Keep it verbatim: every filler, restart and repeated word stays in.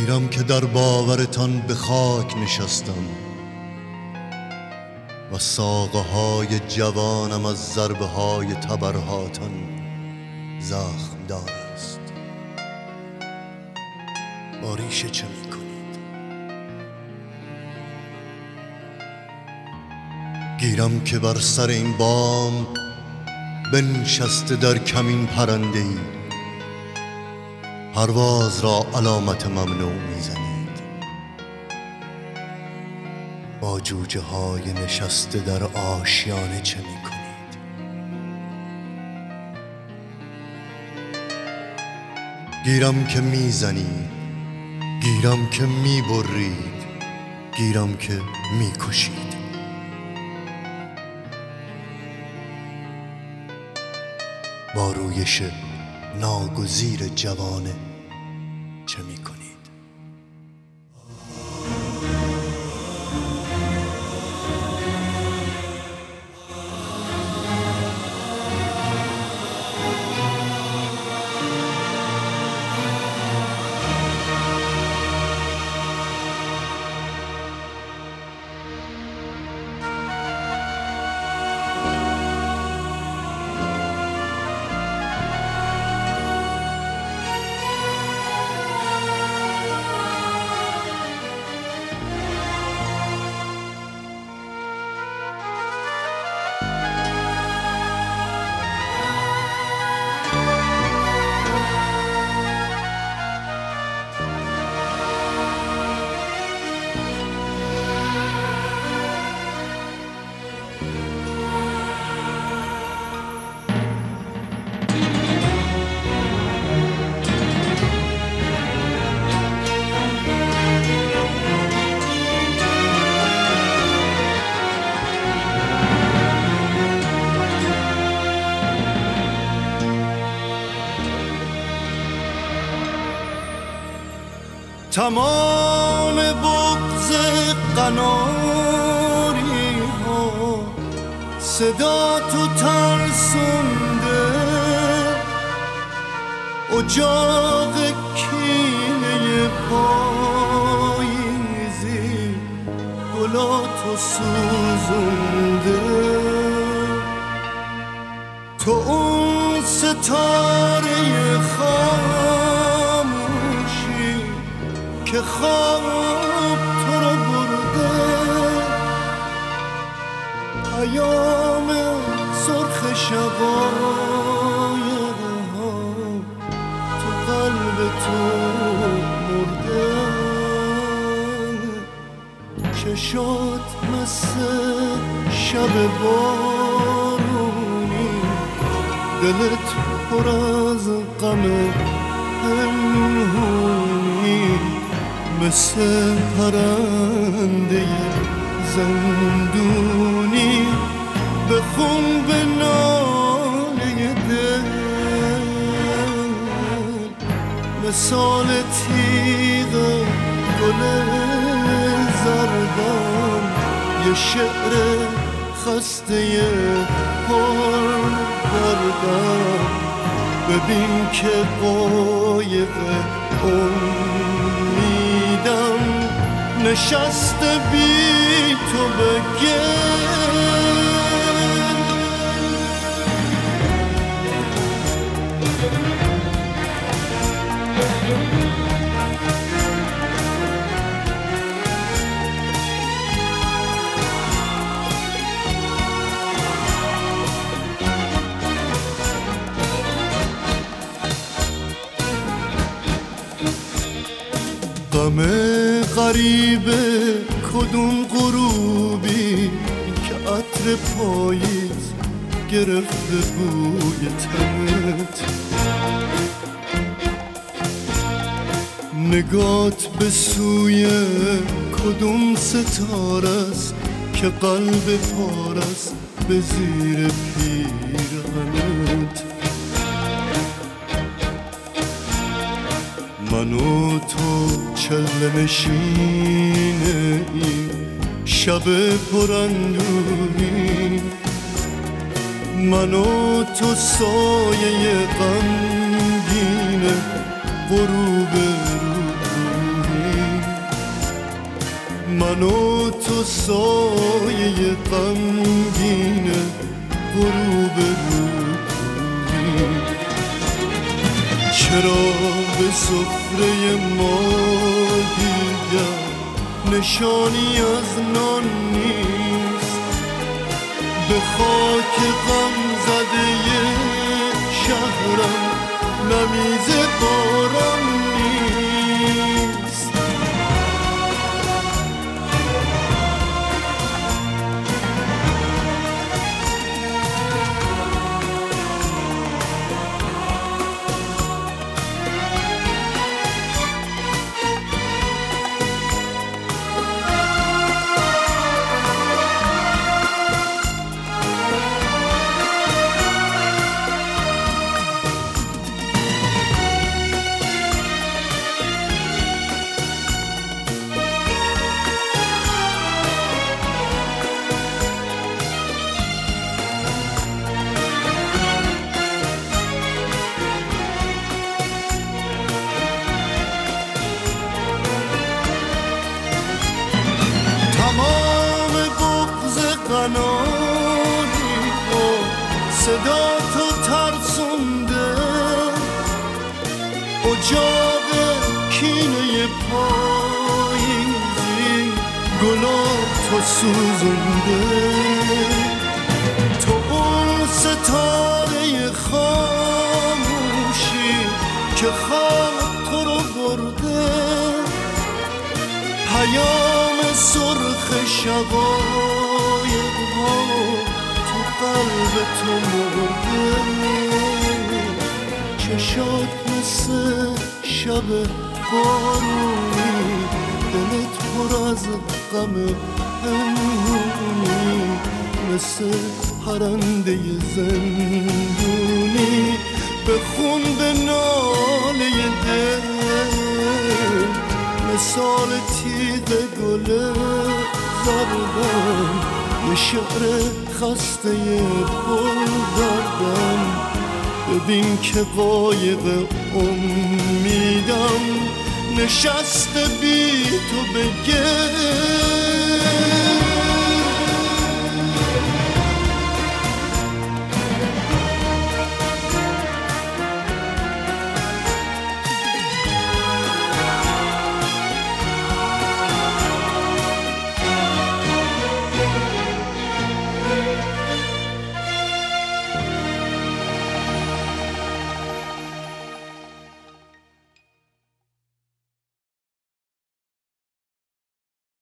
گیرم که در باورتان به خاک نشستم و ساقه های جوانم از ضربه های تبرهاتان زخم دار است. با ریشه چه می کنید؟ گیرم که بر سر این بام بنشسته در کمین پرنده ای پرواز را علامت ممنوع میزنید. با جوجه های نشسته در آشیانه چه می کنید؟ گیرم که میزنید، گیرم که میبرید، گیرم که میکشید. با رویش ناگزیر جوانه چه می کنید؟ تمام بغض قناری ها صدا تو ترسونده، اجاق کینه پاییزی گلاتو سوزونده. تو اون ستاره خاموشی که خواب تو رو برده، پیام سرخ شقایق‌ها تو قلب تو مرده. چشات مثل شب بارونی، دلت پر از غم پنهونی، مثل پرنده زندونی بخون به ناله دل. مثال تیغ گل زردم یه شعر خسته پر دردم. ببین که قایق امیدم نشسته بی تو بگه. غم غریب کدوم غروبی که عطر پاییز گرفته بوی تنت. نگات به سوی کدوم ستاره است که قلب پارست به زیر پیرهنت. من و تو چله نشینه این شب پرندونی، من و تو سایه غمگین غروب روی. من و تو سایه غمگین غروب روی، چرا به سفره ما دیگر نشانی از نان نیست؟ به خاک غم زده شهرم نمیز باران نیست. قناری ها صدا تو ترسونده، اجاق کینه پاییزی گلا تو سوزونده. تو اون ستاره خاموشی که خواب تو رو برده، پیام سرخ شقایق ها تو قلب تو مرده. چشات مثل شب بارونی، دلت پر از غم پنهونی، مثل پرنده زندونی به خون به ناله دل، مثال تیغ گل زردم، یه شعر خسته پر دردم. ببین که قایق امیدم نشسته بی تو به گل،